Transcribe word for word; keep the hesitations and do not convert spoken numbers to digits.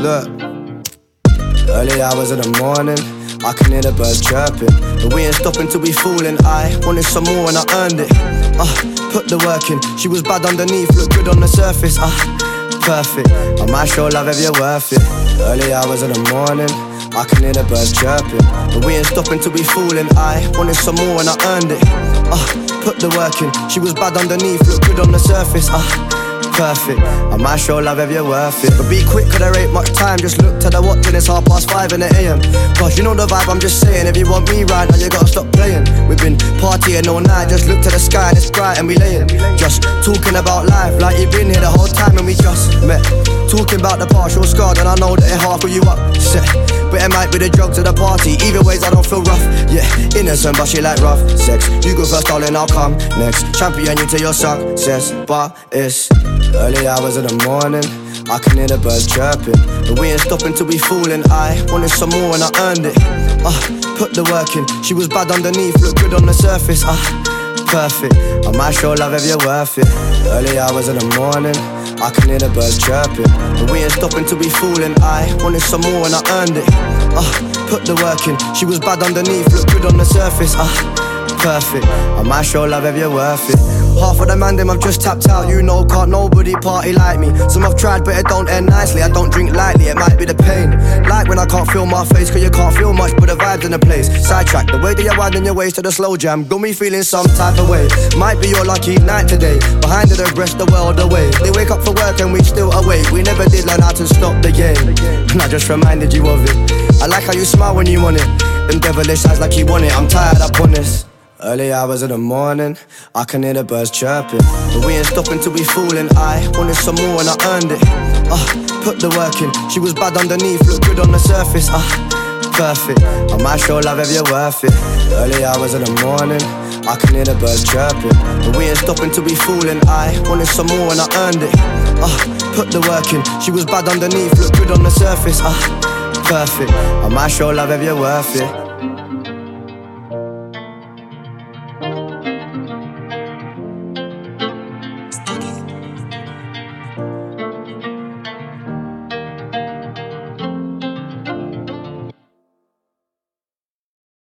Look, early hours of the morning, I can hear the birds chirping, but we ain't stopping till we falling. I wanted some more and I earned it. Ah, uh, put the work in. She was bad underneath, looked good on the surface. Ah, uh, perfect. I might show love if you're worth it. Early hours of the morning, I can hear the birds chirping, but we ain't stopping till we falling. I wanted some more and I earned it. Ah, uh, put the work in. She was bad underneath, looked good on the surface. Ah, uh, perfect. I might show love if you're worth it, but be quick 'cause there ain't much time. Just look to the watch and it's half past five in the A M. Cause you know the vibe, I'm just saying, if you want me right now you gotta stop playing. We've been partying all night, just look to the sky and it's bright and we laying. Just talking about life like you've been here the whole time and we just met. Talking about the partial scar, and I know that it half of you upset, but it might be the drugs of the party. Either ways I don't feel rough, yeah. Innocent but she like rough sex. You go first darling, I'll come next. Champion you to your success, but it's early hours of the morning, I can hear the birds chirping, but we ain't stopping till we falling. I wanted some more and I earned it. Ah, uh, put the work in. She was bad underneath, looked good on the surface. Ah, uh, perfect. I might show love if you're worth it. Early hours of the morning, I can hear the birds chirping, but we ain't stopping till we falling. I wanted some more and I earned it. Ah, uh, put the work in. She was bad underneath, looked good on the surface. Ah, uh, perfect. I might show love if you're worth it. Half of the man them I've just tapped out, you know, can't nobody party like me. Some I've tried but it don't end nicely, I don't drink lightly, it might be the pain. Like when I can't feel my face, 'cause you can't feel much but the vibes in the place. Sidetrack, the way that you're winding your waist to the slow jam got me feeling some type of way. Might be your lucky night today, behind the rest the world away. They wake up for work and we still awake, we never did learn how to stop the game. And I just reminded you of it. I like how you smile when you want it, them devilish eyes like you want it. I'm tired up on this. Early hours of the morning, I can hear the birds chirping, but we ain't stopping till we falling. I wanted some more and I earned it. Ah, uh, put the work in. She was bad underneath, looked good on the surface. Ah, uh, perfect. I might show love if you're worth it. Early hours of the morning, I can hear the birds chirping, but we ain't stopping till we falling. I wanted some more and I earned it. Ah, uh, put the work in. She was bad underneath, looked good on the surface. Ah, uh, perfect. I might show love if you're worth it.